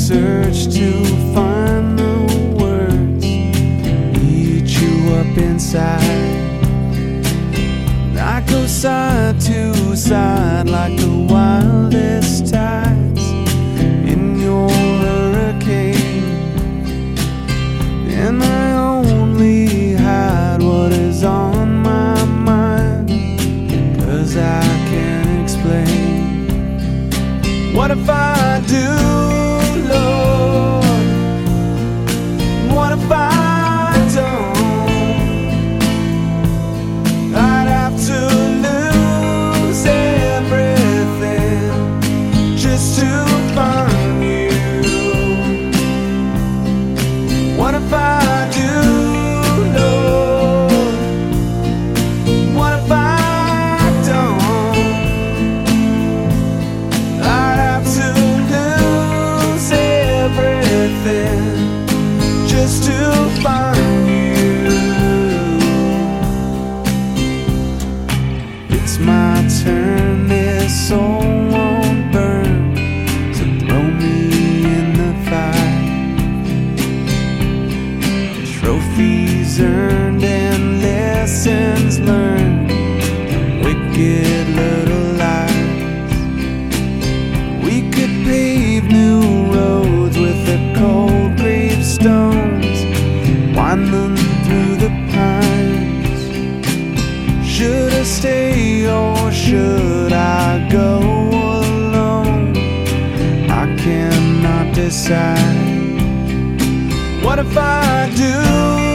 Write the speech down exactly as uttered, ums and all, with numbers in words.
search to find the words, eat you up inside. I go side to side like the wildest tides in your hurricane, and I only hide what is on my mind, 'cause I can't explain. What if I do, Lord? What if I don't? I'd have to lose everything just to find you. What if I do, Lord? What if I don't? I'd have to lose everything just to find you. It's my turn, this soul won't burn, so throw me in the fire. Trophies earned and lessons learned, wicked little lies. We could pave new roads with the cold gravestones, wind them through the pines. Should I stay or should I go alone? I cannot decide. What if I do?